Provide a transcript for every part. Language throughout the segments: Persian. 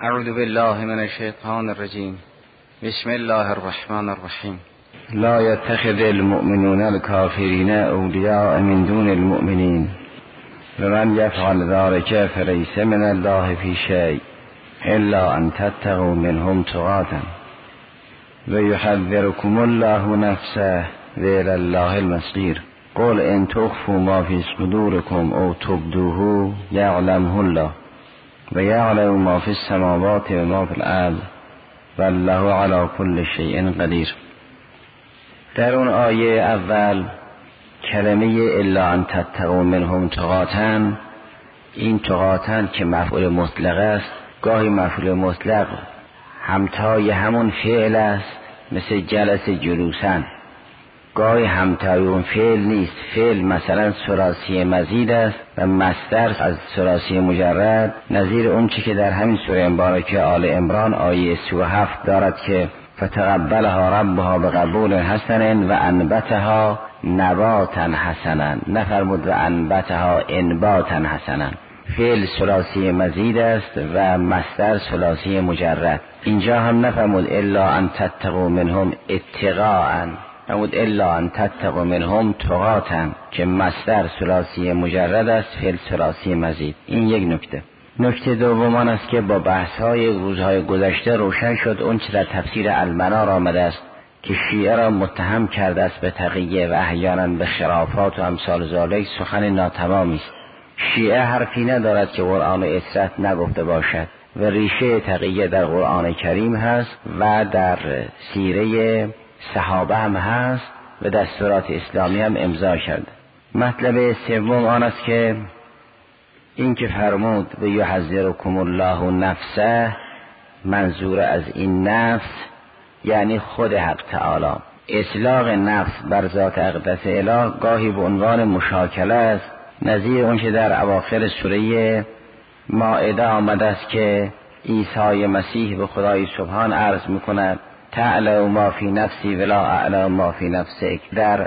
اعوذ بالله من الشیطان الرجیم. بسم الله الرحمن الرحیم. لا يتخذ المؤمنون الكافرین اولیاء من دون المؤمنین ومن يفعل ذلك فليس من الله في شيء الا ان تتقوا منهم تقاتا ويحذركم الله نفسه وإلى الله المصير. قل ان تخفوا ما في صدوركم او تبدوه يعلمه الله و یعلم ما فی السماوات و ما فی الارض والله علی کل شیء قدیر. در اون آیه اول کلمه الا ان تتقوا منهم تقاتا، این تقاتا که مفعول مطلق است، گاهی مفعول مطلق همتای همون فعل است مثل جلس جلوسن، گاهی همتای اون فعل نیست. فعل مثلا ثلاثی مزید است و مصدر از ثلاثی مجرد، نظیر اون چی که در همین سوره مبارکه آل عمران آیه 37 دارد که فتقبلها ربها بقبول حسن و انبتها نباتا حسنا، نفرمود و انبتها انباتا حسنا. فعل ثلاثی مزید است و مصدر ثلاثی مجرد. اینجا هم نفرمود الا ان تتقوا منهم اتقاء، نمود الا ان تتقوا منهم تقاتا که مصدر ثلاثی مجرد است، فعل ثلاثی مزید. این یک نکته. نکته دوم آن است که با بحث‌های روزهای گذشته روشن شد اون چه در تفسیر المنار آمده است که شیعه را متهم کرده است به تقیه و احیانا به خرافات و امثال ذالک، سخن ناتمامی است. شیعه حرفی ندارد که قرآن و اطرت نگفته باشد و ریشه تقیه در قرآن کریم هست و در سیره صحابه هم هست و دستورات اسلامی هم امضا کرده. مطلب سوم آن است که این که فرمود و یحذرکم الله نفسه، منظور از این نفس یعنی خود حق تعالی. اطلاق نفس بر ذات اقدس اله گاهی به عنوان مشاکله است، نظیر اون که در اواخر سوره مائده آمده است که عیسی مسیح به خدای سبحان عرض میکند تعلم ما فی نفسی ولا اعلم ما فی نفسک. در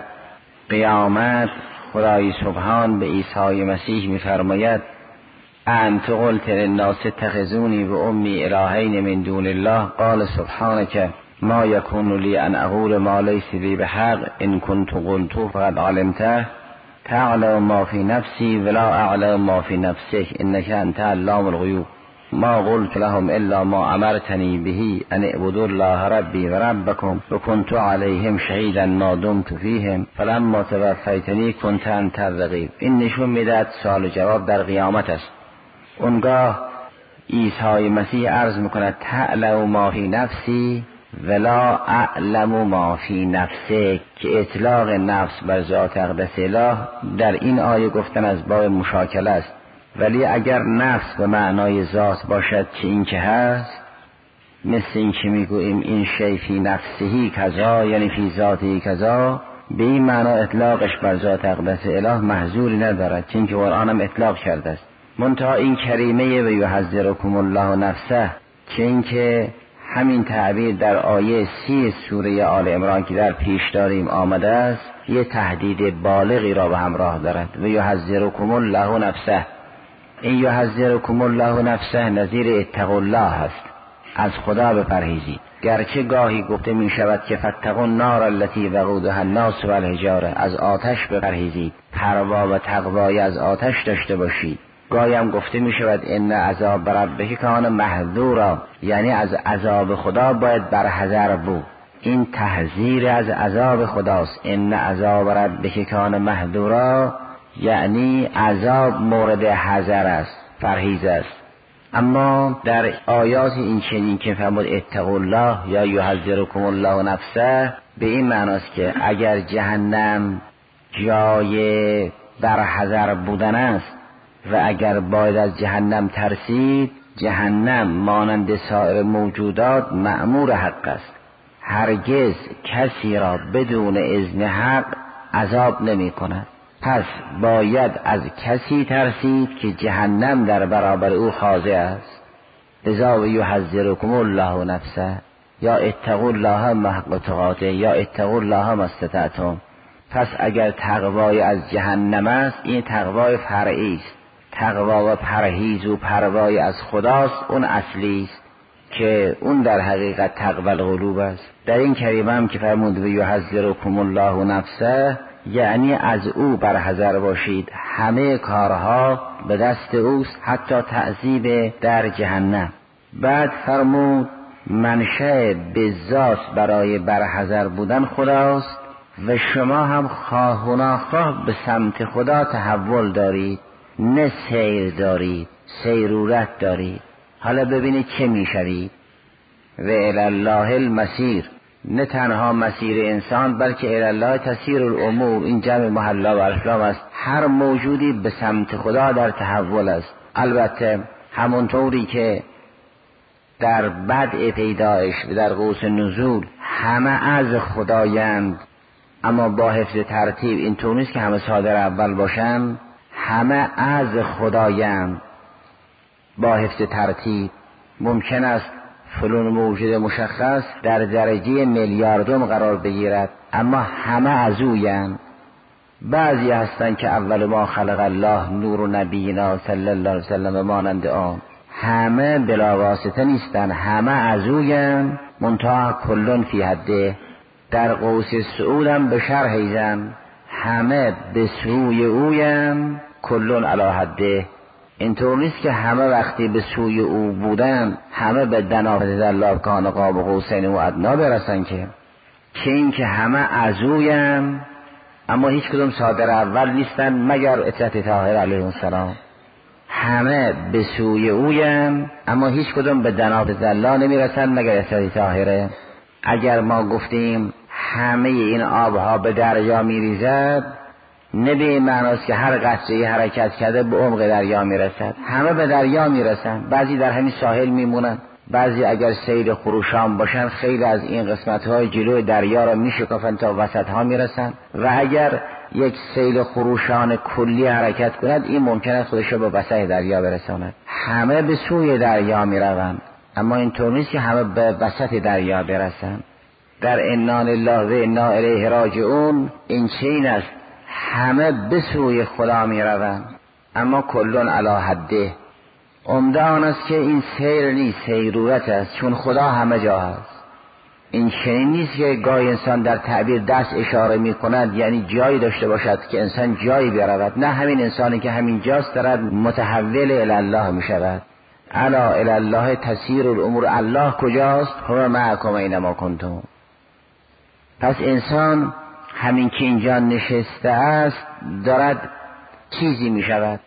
قیامت خدای سبحان به عیسی مسیح میفرماید انت قلت للناس اتخذونی و امی الهین من دون الله قال سبحانک ما یکون لی ان اقول ما لیس لی بحق ان کنت قلت فقد علمته تعلم ما فی نفسی ولا اعلم ما فی نفسک انک انت علام الغیوب ما قلت لهم الا ما امرتنی به ان اعبدوا الله ربی و ربکم و کنت علیهم شهیدا ما دمت فیهم فلما توفیتنی کنت انت الرقیب. این نشون میدهد سوال جواب در قیامت است. اونگاه عیسی مسیح عرض میکند تعلم ما فی نفسی ولا اعلم ما فی نفسک، که اطلاق نفس بر ذات اقدس اله در این آیه گفتن از باب مشاکله است. ولی اگر نفس به معنای ذات باشد که این که هست، مثل این که میگوییم این شی فی نفسهی کذا یعنی فی ذاتی کذا، به این معنا اطلاقش بر ذات اقدس اله محذوری ندارد، چون که قرآن هم اطلاق کرده است. منتها این کریمه و یحذرکم الله نفسه که این که همین تعبیر در آیه 30 سوره آل عمران که در پیش داریم آمده است، یه تهدید بالغی را به همراه دارد. و یحذرکم الله نفسه، این یحذرکم الله نفسه نظیر اتقوا الله هست، از خدا بپرهیزید. گرچه گاهی گفته می شود که فاتقوا النار التي وقودها الناس والحجاره، از آتش بپرهیزید، پروا و تقوای از آتش داشته باشید. گاهی هم گفته می شود ان عذاب ربک کان محذورا، یعنی از عذاب خدا باید برحذر بود. این تحذیر از عذاب خداست. ان عذاب ربک کان محذورا یعنی عذاب مورد حذر است، پرهیز است. اما در آیات این چنین که فرمود اتقوا الله یا یحذرکم الله نفسه، به این معناست که اگر جهنم جای برحذر بودن است و اگر باید از جهنم ترسید، جهنم مانند سایر موجودات مأمور حق است. هرگز کسی را بدون اذن حق عذاب نمی کند. پس باید از کسی ترسید که جهنم در برابر او خاضع است. لذا یحذرکم الله نفسه یا اتقوا الله حق تقاته یا اتقوا الله ما استطعتم. پس اگر تقوای از جهنم است، این تقوای فرعی است. تقوا و پرهیز و پروای از خداست، اون اصلی است. که اون در حقیقت تقوی القلوب است. در این کلمه هم که فرمود و یحذرکم الله نفسه، یعنی از او برحذر باشید، همه کارها به دست اوست، حتی تعذیب در جهنم. بعد فرمود منشأ به ذات برای برحذر بودن خداست و شما هم خواه و ناخواه به سمت خدا تحول دارید، نه سیر دارید، سیرورت دارید. حالا ببینید چه میشوید. و الی الله المسیر، نه تنها مسیر انسان بلکه الی الله تسیر الامور. این جمع محلا و الفلام است. هر موجودی به سمت خدا در تحول است. البته همونطوری که در بدء پیدایش و در قوس نزول همه از خدایند، اما با حفظ ترتیب. اینطور نیست که همه صادر اول باشند، همه از خدایند با حفظ ترتیب. ممکن است فلان موجود مشخص در درجه میلیاردم قرار بگیرد، اما همه از اویند. بعضی هستن که اول ما خلق الله نور و نبینا صلی الله علیه وسلم مانند آن، همه بلا واسطه نیستن، همه از اویند. منتها کلون فی حده. در قوس سعود هم به شرح ایزن، همه به سوی اویند، کلون علی حده. اینطور نیست که همه وقتی به سوی او بودن همه به دنافذ الله کان قاب قوسین و ادنا برسن، که این که همه از اویند، اما هیچ کدوم صادر اول نیستن مگر اطرت طاهر علیه السلام. همه به سوی اویند، اما هیچ کدوم به دنافذ الله نمیرسن مگر اطرت طاهره. اگر ما گفتیم همه این آبها به دریا میریزد، نه به معناست که هر قطره حرکت کرده به عمق دریا میرسد. همه به دریا میرسن. بعضی در همین ساحل میمونن، بعضی اگر سیل خروشان باشن خیلی از این قسمت‌های جلوی دریا را میشکافن تا وسط‌ها میرسن، و اگر یک سیل خروشان کلی حرکت کند این ممکنه خودش رو به وسط دریا برساند. همه به سوی دریا میروند، اما اینطور نیست که همه به وسط دریا برسن. در انا لله و انا الیه راجعون این چین است، همه به سوی خدا میروند، اما کلون علی حده. عمده آن است که این سیر نیست، سیرورت است، چون خدا همه جا هست. این چنین نیست که گاهی انسان در تعبیر دست اشاره می کند یعنی جایی داشته باشد که انسان جایی برود. نه، همین انسانی که همین جاست دارد متحول الی الله می شود. الا الی الله تسیر الامور. الله کجاست؟ هو معکم اینما کنتم. پس انسان همین که اینجا نشسته است دارد چیزی می شود،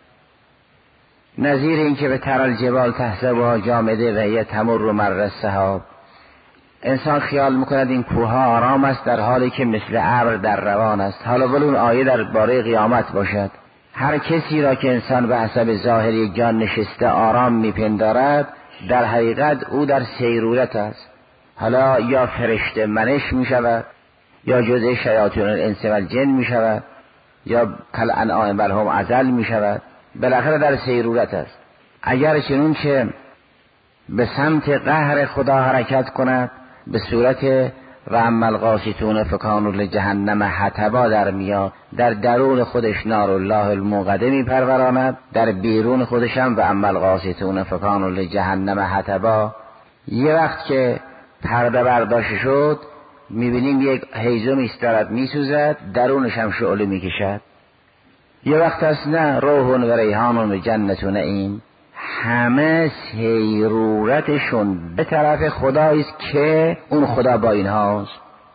نظیر این که به ترال جبال تحسبها جامده و هی تمر مر السحاب. انسان خیال میکند این کوها آرام است در حالی که مثل ابر در روان است. حالا ولی اون آیه در باره قیامت باشد. هر کسی را که انسان به حسب ظاهر یک جان نشسته آرام میپندارد، در حقیقت او در سیرورت است. حالا یا فرشته منش میشود، یا جزء شیاطین الانس و الجن میشود، یا کل انعام بل هم اضل میشود. بالاخره در سیرورت است. اگر چنون که به سمت قهر خدا حرکت کند، به صورت و اما القاسطون فکانوا لجهنم حطبا در میاد، در درون خودش نار الله الموقده میپروراند، در بیرون خودش هم و اما القاسطون فکانوا لجهنم حطبا. یه وقت که پرده برداشته شد میبینیم یک هیزم دارد میسوزد، درونش هم شعله میکشد. یه وقت هست نه، روح و ریحان و جنت و نعیم. همه سیرورتشون به طرف خدایست که اون خدا با اینهاست.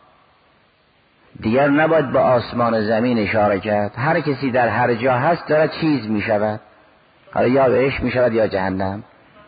دیگر نباید با آسمان و زمین اشاره کرد. هر کسی در هر جا هست داره چیز می شود، حالا یا بهش می شود یا جهنم.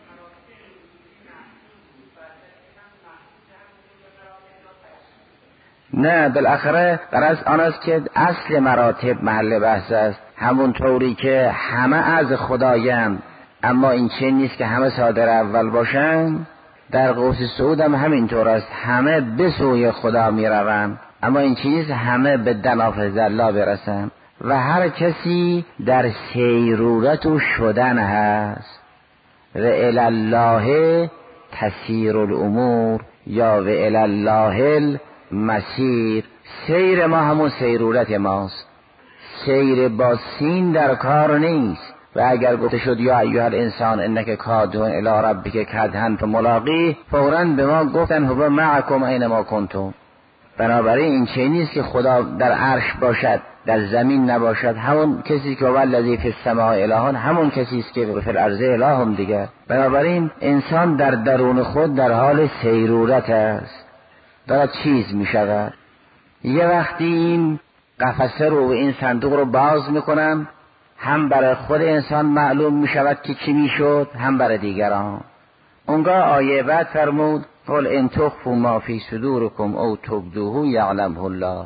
نه، بالاخره غرض آن است که اصل مراتب محل بحث است. همون طوری که همه از خدایند، اما این چنین نیست که همه صادر اول باشن. در قوس سعود هم همینطور است، همه به سوی خدا می روند، اما این چنین نیست همه به دنافذ الله برسن. و هر کسی در سیرورت و شدن هست. و الی الله تسیر الامور، یا و الی الله المسیر. سیر ما همون سیرورت ماست. سیر با سین در کار نیست، و اگر گفته شد یا ایها الانسان انک کادح الی ربک کدحا فملاقیه، فوراً به ما گفتن هو معکم اینما کنتم. بنابراین این چه نیست که خدا در عرش باشد در زمین نباشد، همون کسی که والذی فی السماء اله، همون کسی است که فی الارض اله دیگر. بنابراین انسان در درون خود در حال سیرورت است، دارد چیز می شود. یه وقتی این قفسه رو و این صندوق رو باز میکنم، هم برای خود انسان معلوم می شود که چی می شد، هم برای دیگران. اونگاه آیه بعد فرمود قل ان تخفوا ما فی صدورکم او تبدوه یعلمه الله.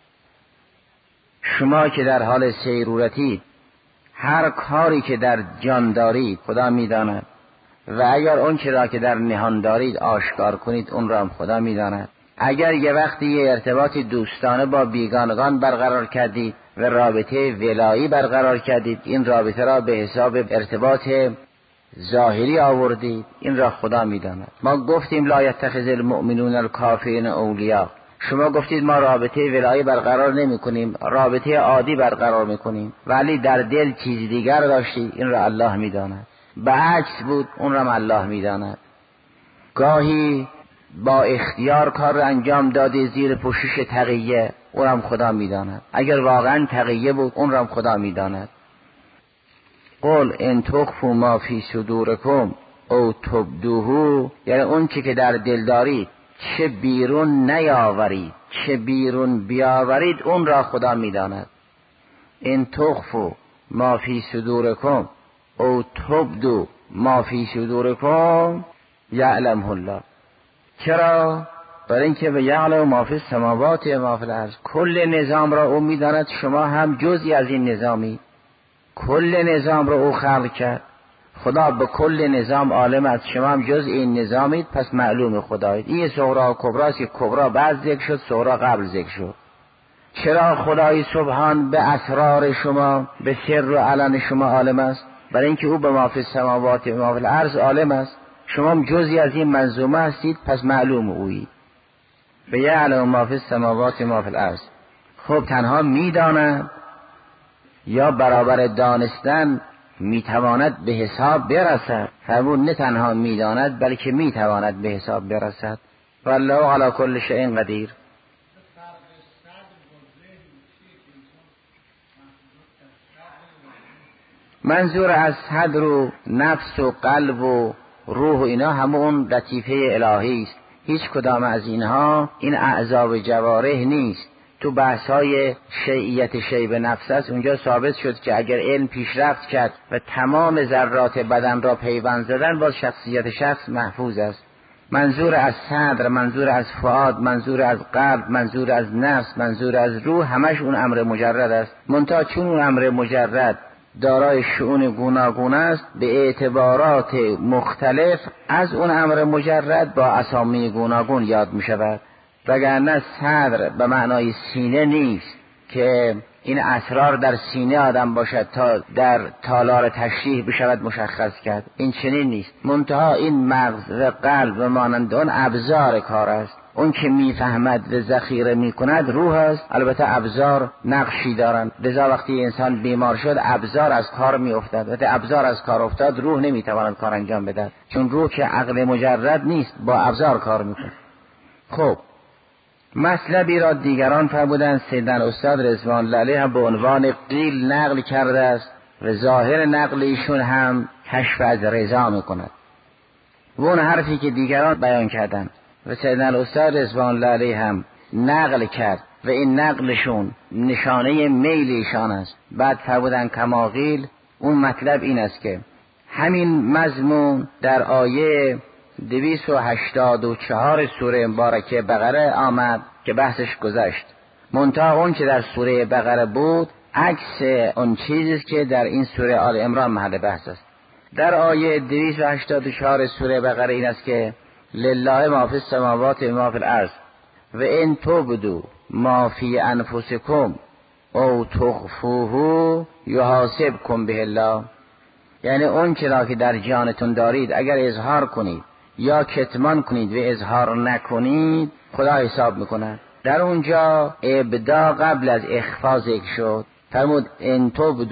شما که در حال سیرورتی، هر کاری که در جان دارید خدا میداند، و اگر اون چرا که در نهان دارید آشکار کنید اون را هم خدا میداند. اگر یه وقتی یه ارتباطی دوستانه با بیگانگان برقرار کردید و رابطه ولایی برقرار کردید، این رابطه را به حساب ارتباط ظاهری آوردید، این را خدا میداند. ما گفتیم لا یتخذ المؤمنون الکافرین اولیاء، شما گفتید ما رابطه ولایی برقرار نمی کنیم، رابطه عادی برقرار میکنیم، ولی در دل چیز دیگر داشتید، این را الله میداند. برعکس بود، اون را الله میداند. گاهی با اختیار کار را انجام دادی زیر پوشش تقیه، اون را خدا میداند. اگر واقعا تقیه بود اون را خدا میداند. قل ان تخفوا ما فی صدورکم او تبدوه، یعنی اون چی که در دل دارید چه بیرون نیاورید چه بیرون بیاورید اون را خدا میداند. ان تخفوا ما فی صدورکم او تبدو ما فی صدورکم یعلمه الله. چرا؟ برای اینکه به یعلم ما فی السماوات و ما فی الارض، کل نظام را او میداند، شما هم جزئی از این نظامی. کل نظام را او خلق کرد، خدا به کل نظام عالم است، شما هم جز این نظامید، پس معلوم خدایید. این صغرا و کبرا است که کبرا بعد ذکر شد، صغرا قبل ذکر شد. چرا خدای سبحان به اسرار شما، به سر و علن شما عالم است؟ برای اینکه او به ما فی السماوات و ما فی الارض عالم است، شما هم جزئی از این منظومه هستید، پس معلوم اویی. به یعلم ما فی السماوات و ما فی الارض. خب تنها میداند یا برابر دانستن میتواند به حساب برسد؟ فرمود نه تنها میداند بلکه میتواند به حساب برسد. والله علی کل شیء قدیر. منظور از صدر و نفس و قلب و روح و اینا همون لطیفه الهی است. هیچ کدام از اینها این اعضا و جوارح نیست. تو بحث‌های شیعیت شیب نفس است، اونجا ثابت شد که اگر علم پیشرفت کرد و تمام ذرات بدن را پیوند زدن، باز شخصیت شخص محفوظ است. منظور از صدر، منظور از فؤاد، منظور از قلب، منظور از نفس، منظور از روح، همش اون امر مجرد است. منتها چون اون امر مجرد دارای شؤون گوناگون است، به اعتبارات مختلف از اون امر مجرد با اسامی گوناگون یاد می شود. وگرنه صدر به معنای سینه نیست که این اسرار در سینه آدم باشد تا در تالار تشریح بشود مشخص کرد. این چنین نیست. منتها این مغز و قلب و مانند اون ابزار کار است. اون که میفهمد و ذخیره میکند روح است. البته ابزار نقشی دارند، لذا وقتی انسان بیمار شد ابزار از کار میافتد. وقتی ابزار از کار افتاد روح نمیتواند کار انجام بدهد، چون روح که عقل مجرد نیست، با ابزار کار میکنه. خب مطلبی را دیگران فرمودند، سیدنا استاد رضوان الله علیه هم به عنوان قیل نقل کرده است و ظاهر نقل ایشون هم کشف از رضا میکند. و اون حرفی که دیگران بیان کردند و سیدنا استاد رضوان الله علیه هم نقل کرد و این نقلشون نشانه میل ایشان است. بعد فرمودند کما قیل، اون مطلب این است که همین مضمون در آیه 284 سوره مبارکه بقره آمد که بحثش گذشت. منتها اون که در سوره بقره بود عکس اون چیزی که در این سوره آل عمران محل بحث است. در آیه 284 سوره بقره این است که لله ما فی السماوات و ما فی الارض و ان تبدوا ما فی انفسکم او تخفوه یحاسبکم به الله. یعنی اون چرا که در جانتون دارید اگر اظهار کنید یا کتمان کنید و اظهار نکنید، خدا حساب میکنه. در اونجا ابدا قبل از اخفا ذکر شد. فرمود ان تبدو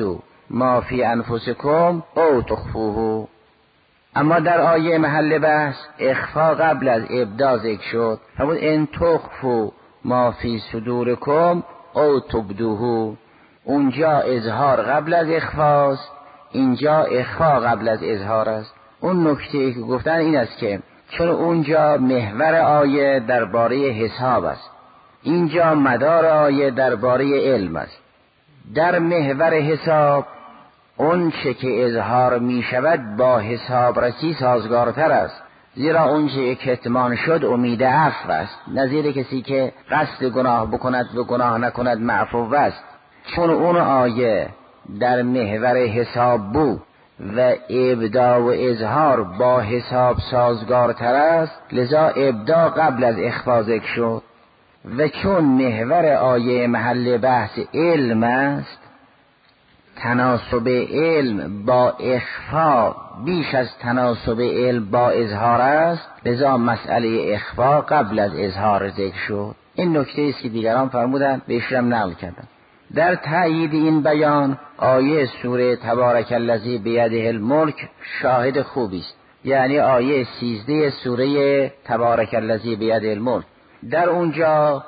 ما فی انفسکم او تخفوه. اما در آیه محل بحث اخفا قبل از ابدا ذکر شد. فرمود ان تخفوا ما فی صدورکم او تبدوه. اونجا اظهار قبل از اخفاست، اینجا اخفا قبل از اظهار است. اون نکته که گفتن این است که چون اونجا محور آیه درباره حساب است، اینجا مدار آیه درباره علم است. در محور حساب اون چه که اظهار می شود با حسابرسی سازگارتر است، زیرا اون چه کتمان شد امید عفو است، نظیر کسی که قصد گناه بکند و گناه نکند معفو است. چون اون آیه در محور حساب بود و ابدا و اظهار با حساب سازگارتر است، لذا ابدا قبل از اخفا ذکر شد. و چون محور آیه محل بحث علم است، تناسب علم با اخفا بیش از تناسب علم با اظهار است، لذا مسئله اخفا قبل از اظهار ذکر شد. این نکته است که دیگران فرمودند، بهشم نقل کردن. در تأیید این بیان آیه سوره تبارک الذی بیده الملک شاهد خوبی است، یعنی آیه 13 سوره تبارک الذی بیده الملک. در اونجا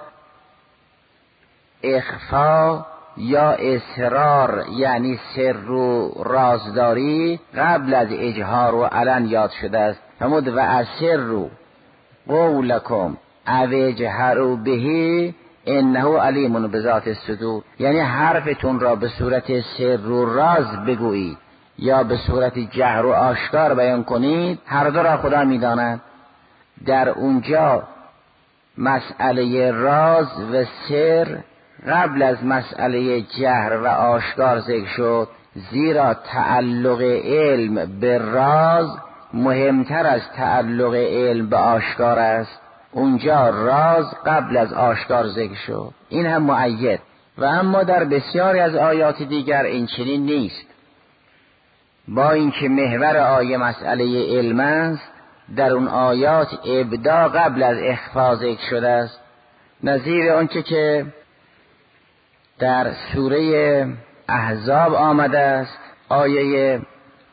اخفا یا اصرار یعنی سر و رازداری قبل از اجهار و علن یاد شده است. فرمود و اسروا قولکم او اجهروا به انه علیم بذات الصدور. یعنی حرفتون را به صورت سر و راز بگویید یا به صورت جهر و آشکار بیان کنید، هر دو را خدا می‌داند. در اونجا مسئله راز و سر قبل از مسئله جهر و آشکار ذکر شد، زیرا تعلق علم به راز مهمتر از تعلق علم به آشکار است. اونجا راز قبل از آشکار ذکر شد، این هم مؤید. و اما در بسیاری از آیات دیگر این چنین نیست. با اینکه محور آیه مسئله علم است، در اون آیات ابدا قبل از اخفا ذکر شده است، نظیر آنچه که در سوره احزاب آمده است. آیه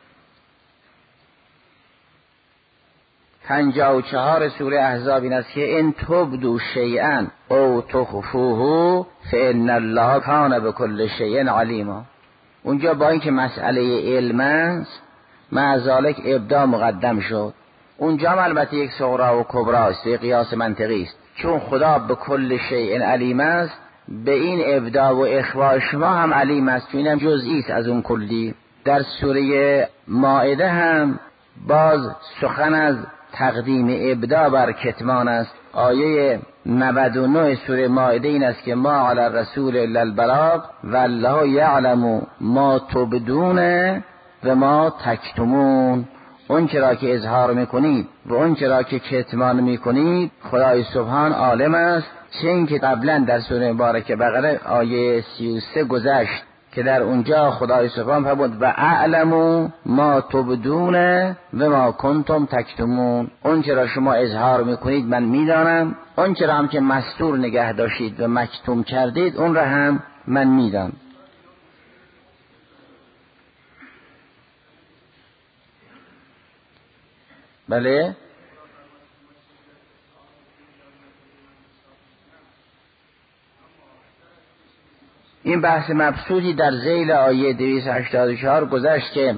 54 سوره احزاب این است که ان تبدوا شیئا او تخفوه فان الله کان بكل شیء علیما. اونجا با اینکه مسئله علم است، مع ذلک ابدا مقدم شد. اونجا البته یک صغرا و کبرا است، یک قیاس منطقی است. چون خدا به کل شیء علیم است، به این ابدا و اخفا شما هم علیم است، چون اینم جزئی است از اون کلی. در سوره مائده هم باز سخن از تقدیم ابدا بر کتمان است. آیه 99 سوره مائده این است که ما علی الرسول الا البلاغ والله یعلم ما تبدون و ما تکتمون. اون چرا که اظهار میکنید و اون چرا که کتمان میکنید خدای سبحان عالم است. چه این که قبلا در سوره مبارکه بقره آیه 33 گذشت که در اونجا خدای سبحان فرمود و اعلم ما تبدون و ما کنتم تکتمون. اون چرا شما اظهار میکنید من میدانم، اون چرا هم که مستور نگه داشتید و مکتوم کردید اون را هم من میدانم. بله، این بحث مبسوطی در ذیل آیه 284 گذشت که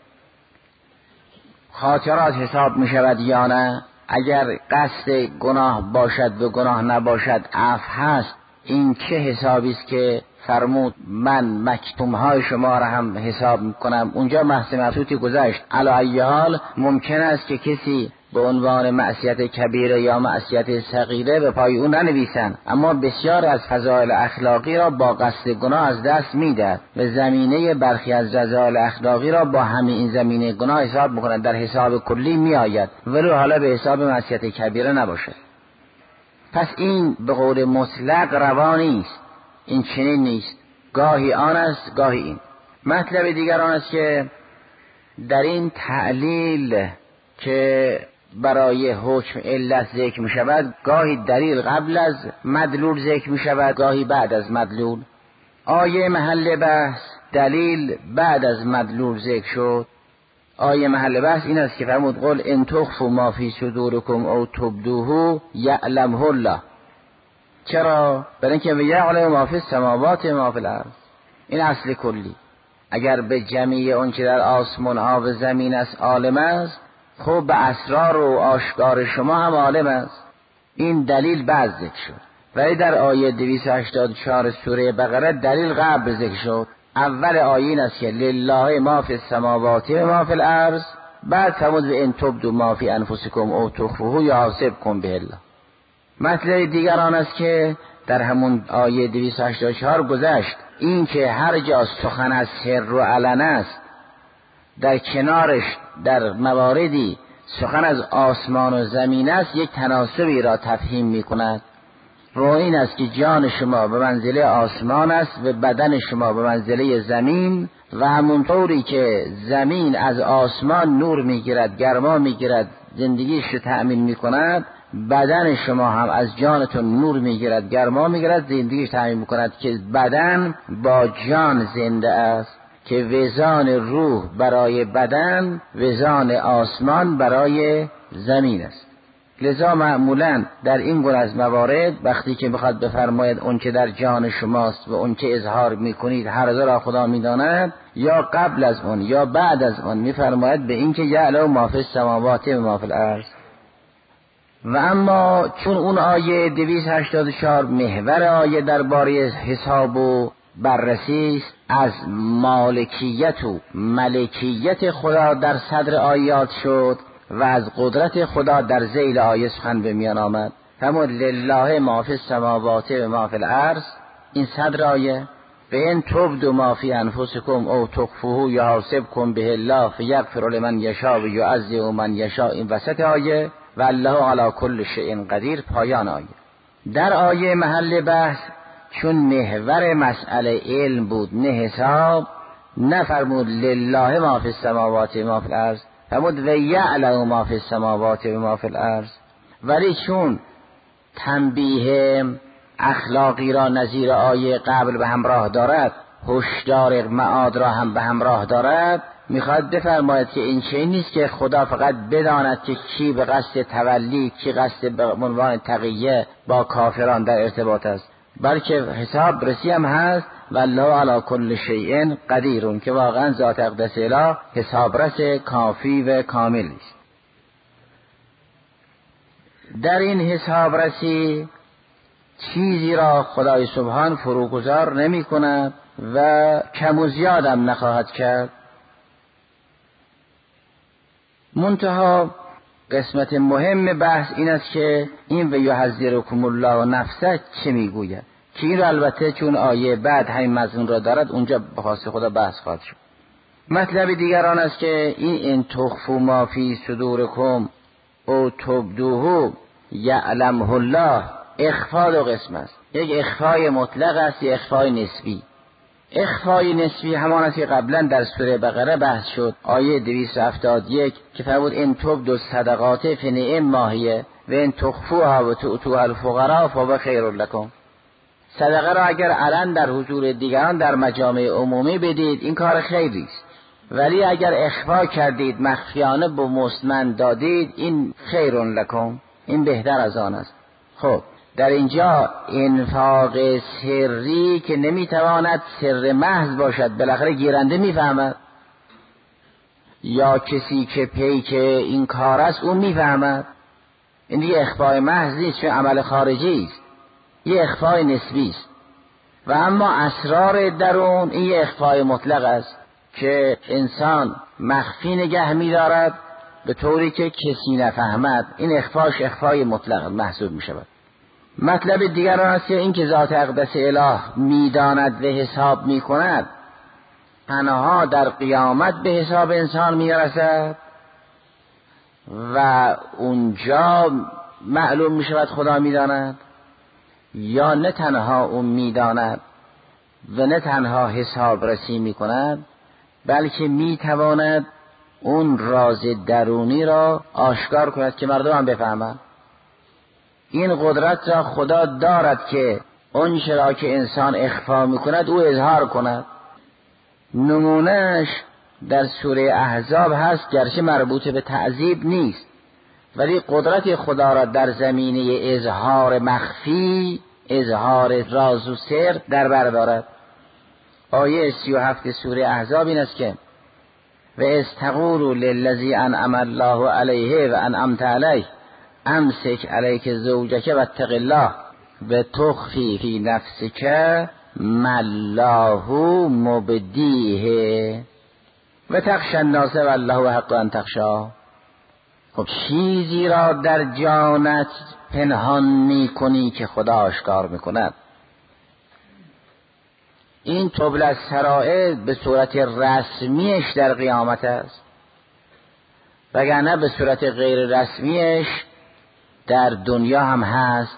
خاطرات حساب می شود یا نه. اگر قصد گناه باشد و گناه نباشد عفو هست، این چه حسابی است که فرمود من مکتومهای شما را هم حساب میکنم. اونجا بحث مبسوطی گذشت. علی ای حال ممکن است که کسی به عنوان معصیت کبیره یا معصیت صغیره به پای اون ننویسن، اما بسیار از فضائل اخلاقی را با قصد گناه از دست میدهد و زمینه برخی از فضائل اخلاقی را با همین این زمینه گناه حساب میکنن، در حساب کلی میآید ولی حالا به حساب معصیت کبیره نباشد. پس این به قول مطلق روا نیست، این چنین نیست، گاهی آن است گاهی این. مطلب دیگر آن است که در این تعلیل که برای حکم علت ذکر می شود، گاهی دلیل قبل از مدلول ذکر می شود، گاهی بعد از مدلول. آیه محل بحث دلیل بعد از مدلول ذکر شد. آیه محل بحث این است که فرمود قل ان تخفوا ما فی صدورکم او تبدوه یعلمه الله. چرا؟ برای اینکه یعلم ما فی السماوات و ما فی الارض. این اصل کلی. اگر به جمیع اون که در آسمان ها و زمین است عالم است، خب به اسرار و آشکار شما هم عالم است. این دلیل بعد ذکر شد. ولی در آیه 284 سوره بقره دلیل قبل ذکر شد. اول آیه این است که لله ما فی السماوات و ما فی الارض، بعد فرمود ان تبدوا ما فی انفسکم او تخفوه یحاسبکم به الله. مطلب دیگر آن است که در همون آیه 284 گذشت، این که هر جا سخن از سر و علن است، در کنارش در مواردی سخن از آسمان و زمین است، یک تناسبی را تفهیم می کند. و این است که جان شما به منزله آسمان است و بدن شما به منزله زمین، و همونطوری که زمین از آسمان نور میگیرد، گرما میگیرد، زندگیش رو تأمین میکند، بدن شما هم از جانتون نور میگیرد، گرما میگیرد، زندگیش تأمین میکند. که بدن با جان زنده است، که وزان روح برای بدن، وزان آسمان برای زمین است. لذا معمولا در این گونه از موارد وقتی که بخواد بفرماید اون که در جان شماست و اون که اظهار میکنید هر دو را خدا میداند، یا قبل از اون یا بعد از اون میفرماید به این که یعلم ما فی السماوات و ما فی الارض. و اما چون اون آیه 284 محور آیه درباره حساب و بررسی است، از مالکیت و ملکیت خدا در صدر آیات شد و از قدرت خدا در ذیل آیه سخن به میان آمد. فرمود لله ما فی السماوات و ما فی الارض، این صدر آیه. به ان تبدوا ما فی انفسکم او تخفوه یحاسبکم به الله فیغفر لمن یشاء و یعذب من یشاء، این وسط آیه. و الله علی کل شیء قدیر، پایان آیه. در آیه محل بحث چون محور مسئله علم بود نه حساب، نفرمود لله ما فی السماوات و ما فی الارض، فرمود و یعلم ما فی السماوات و ما فی الارض. ولی چون تنبیه اخلاقی را نظیر آیه قبل به همراه دارد، هشدار معاد را هم به همراه دارد، میخواد بفرماید که این چیزی نیست که خدا فقط بداند که کی به قصد تولی، کی قصد به عنوان تقیه با کافران در ارتباط است، بلکه حساب رسی هم هست. والله علی کل شیء قدیر، که واقعا ذات اقدس اله حسابرس کافی و کامل است. در این حسابرسی چیزی را خدای سبحان فروگذار نمی کند و کم و زیاد هم نخواهد کرد. منتها قسمت مهم بحث این است که این و یحذرکم الله نفسه چه میگوید، که این رو البته چون آیه بعد همین مضمون را دارد اونجا به خواست خدا بحث خواهد شد. مطلب دیگر آن است که این ان تخفوا ما فی صدورکم او تبدوه یعلمه الله، اخفا دو قسم است. یک اخفای مطلق است، یک اخفای نسبی. اخفای نسبی همان است که قبلا در سوره بقره بحث شد، آیه 271 که فرمود ان تبدوا الصدقات فنعم ما هی و ان تخفوها و تؤتوها الفقراء فهو خیر لکم. صدقه را اگر علن در حضور دیگران در مجامع عمومی بدید این کار خیری است، ولی اگر اخفا کردید مخفیانه به مسلمان دادید این خیر لکم، این بهتر از آن است. خب در اینجا انفاق سری که نمیتواند سر محض باشد، بالاخره گیرنده میفهمد، یا کسی که پیک این کار است اون میفهمد، این دیگه اخفای محض نیست، چون عمل خارجی است، یه اخفای نسبی است. و اما اسرار درون این یه اخفای مطلق است که انسان مخفی نگه می‌دارد به طوری که کسی نفهمد، این اخفاش اخفای مطلق محسوب می‌شود. مطلب دیگر آن است که این که ذات اقدس اله می‌داند و حساب می‌کند، تنها در قیامت به حساب انسان می‌رسد و اونجا معلوم می‌شود خدا می‌داند، یا نه تنها اون می‌داند و نه تنها حساب رسی می‌کند، بلکه می‌تواند اون راز درونی را آشکار کند که مردم هم بفهمند. این قدرت را خدا دارد که اون چرا که انسان اخفا می‌کند او اظهار کند. نمونهش در سوره احزاب هست، گرچه مربوط به تعذیب نیست، ولی قدرت خدا را در زمینه اظهار مخفی، اظهار راز و سر در بر دارد. آیه 37 سوره احزاب این است که و استقولوا للذی انعم الله علیه و انعمت علیه امسک علیک زوجک واتق الله و تخفی فی نفسک ما الله مبدیه و تخشی الناس والله حق ان تخشاه. خب چیزی را در جانت پنهان میکنی که خدا آشکار میکند. این تبل السرائر به صورت رسمیش در قیامت است، وگرنه به صورت غیر رسمیش در دنیا هم هست.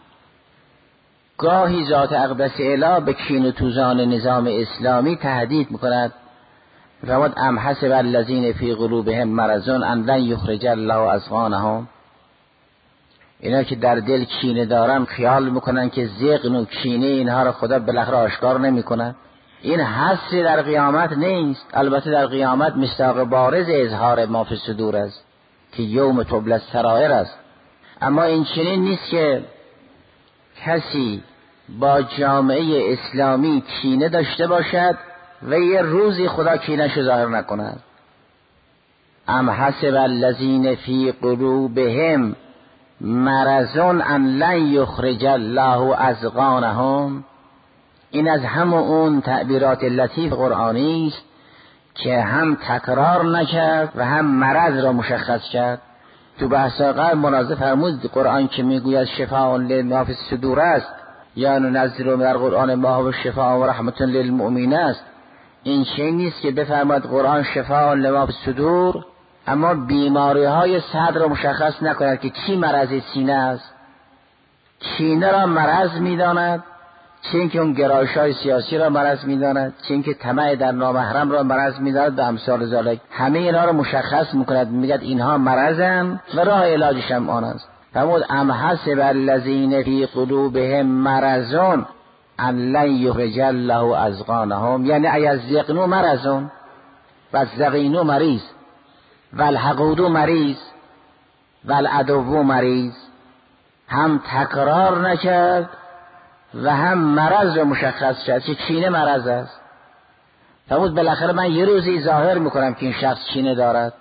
گاهی ذات اقدس اله به کین و توزان نظام اسلامی تهدید میکند، فرمود ام حسب الذین فی قلوبهم مرض ان لن یخرج الله اضغانهم. اینا که در دل کینه دارن خیال میکنن که زغن و کینه اینها را خدا بالاخره آشکار نمیکنه. این حصری در قیامت نیست. البته در قیامت مصداق بارز اظهار ما فی الصدور است که یوم تبلی السرائر است. اما این چنین نیست که کسی با جامعه اسلامی کینه داشته باشد و یه روزی خدا کینه‌اش ظاهر نکند. ام حسب الذین فی قلوبهم مرض ان لن یخرج الله اضغانهم. این از همون اون تعبیرات لطیف قرآنی است که هم تکرار نکرد و هم مرض را مشخص کرد. تو بحث قبل مناظر فرمود قرآن که میگوید شفاء لما فی الصدور است یا ننزل در قرآن ما هو شفاء و رحمت للمؤمنین است. این چیزی نیست که بفرماد قرآن شفاء لما فی الصدور اما بیماری های صدر را مشخص نکند که چی مرض سینه است. کینه را مرض میداند، چه اینکه اون گرایش های سیاسی را مرض میداند، چه اینکه طمع در نامحرم را مرض میداند و امثال ذالک. همه اینا را مشخص میکند، میگد اینها مرضن و راه علاجش هم آن است. فرمود ام حسب الذین فی قلوبهم مرض ان لن یخرج الله اضغانهم، یعنی ایزقنوا مرض و الزقین مریض و الحقود مریض و العدو مریض. هم تکرار نکرد و هم مرض رو مشخص کرد که کینه مرض است. فرمود بالاخره من یه روزی ظاهر میکنم که این شخص کینه دارد.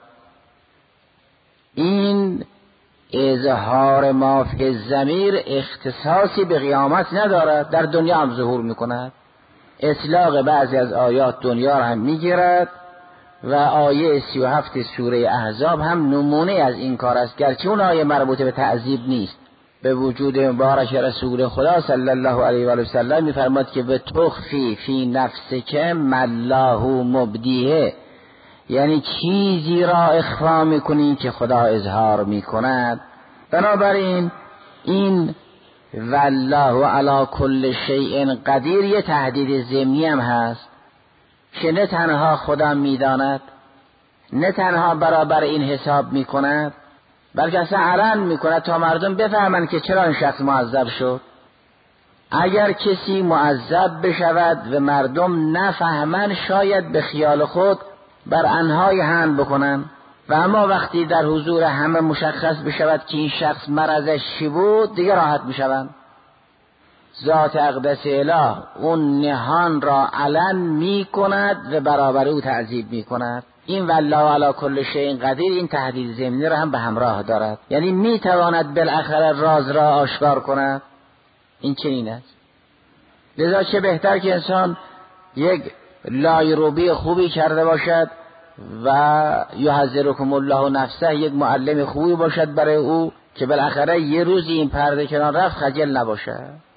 این اظهار ما فی الضمیر اختصاصی به قیامت ندارد، در دنیا هم ظهور میکند. اطلاق بعضی از آیات دنیا را هم میگیرد و آیه 37 سوره احزاب هم نمونه از این کار است، گرچه اون آیه مربوط به تعذیب نیست. به وجود مبارک رسول خدا صلی الله علیه و آله و سلم میفرماد که به تخفی فی نفسک ما الله مبدیه، یعنی چیزی را اخفا میکنی که خدا اظهار میکند. بنابراین این والله علی کل شیء قدیر یه تهدید ضمنی هم هست که نه تنها خدا میداند، نه تنها برابر این حساب میکند، بلکه اصلا علن میکند تا مردم بفهمند که چرا این شخص معذب شد. اگر کسی معذب بشود و مردم نفهمند شاید به خیال خود بر انهای حمل بکنن، و اما وقتی در حضور همه مشخص بشود که این شخص مرضش چی بود دیگه راحت میشوند. ذات اقدس اله اون نهان را علن میکند و برابر او تعذیب میکند. این والله علی کل شیء قدیر این تهدید ضمنی را هم به همراه دارد، یعنی میتواند بالاخره راز را آشکار کند. این چنین است. لذا چه بهتر که انسان یک لایروبی خوبی کرده باشد و یحذرکم الله نفسه، یک معلم خوبی باشد برای او که بالاخره یه روزی این پرده کنار رفت خجل نباشد.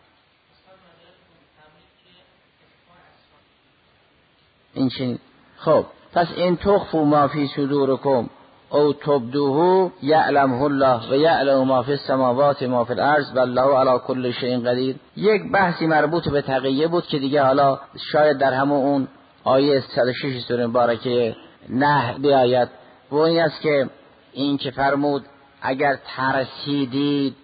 این چنین. خب پس این تخفوا ما فی صدورکم او تبدوه یعلمه الله و یعلم ما فی السماوات ما فی الارض والله علی کل شیء قدیر. یک بحثی مربوط به تقیه بود که دیگه حالا شاید در همون اون آیه 106 سوره مبارکه نحل بیاید، و این است که این که فرمود اگر ترسیدید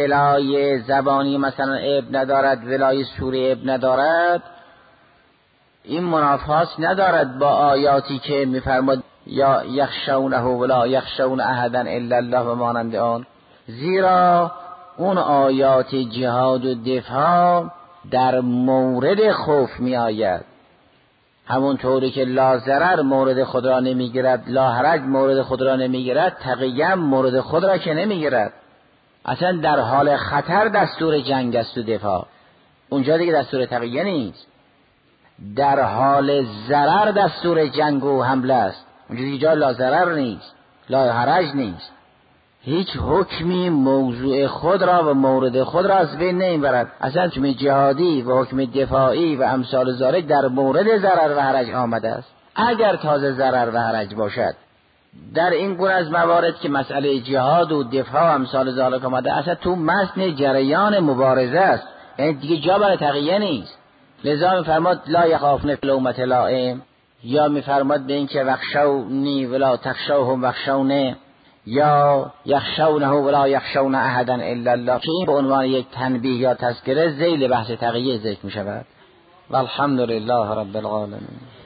ولای زبانی مثلا اب ندارد، ولای سوره اب ندارد، این منافات ندارد با آیاتی که میفرماد یا یخشونه ولا یخشون احدا الا الله و مانند آن، زیرا اون آیات جهاد و دفاع در مورد خوف می آید. همونطوری که لا ضرر مورد خود را نمیگیرد، لا حرج مورد خود را نمیگیرد، تقیه مورد خود را که نمیگیرد. اصلا در حال خطر دستور جنگ است و دفاع، اونجا دیگه دستور تقیه نیست. در حال ضرر دستور جنگ و حمله است، اونجا دیگه جا لا ضرر نیست، لا حرج نیست. هیچ حکمی موضوع خود را و مورد خود را از بین نمیبرد. اصلا حکم جهادی و حکم دفاعی و امثال ذالک در مورد ضرر و حرج آمده است، اگر تازه ضرر و حرج باشد. در این گونه از موارد که مسئله جهاد و دفاع و امثال ذالک آمده، اصلا تو متن جریان مبارزه است، یعنی دیگه جا برای تقیه نیست. لذا میفرماد لا یخافون لومة لائم، یا میفرماد به این که وخشونی ولا تخشوهم وخشونه، یا یخشونه ولا یخشون احدا الا الله، که این به عنوان یک تنبیه یا تذکره ذیل بحث تقیه ذکر می شود. والحمد لله رب العالمین.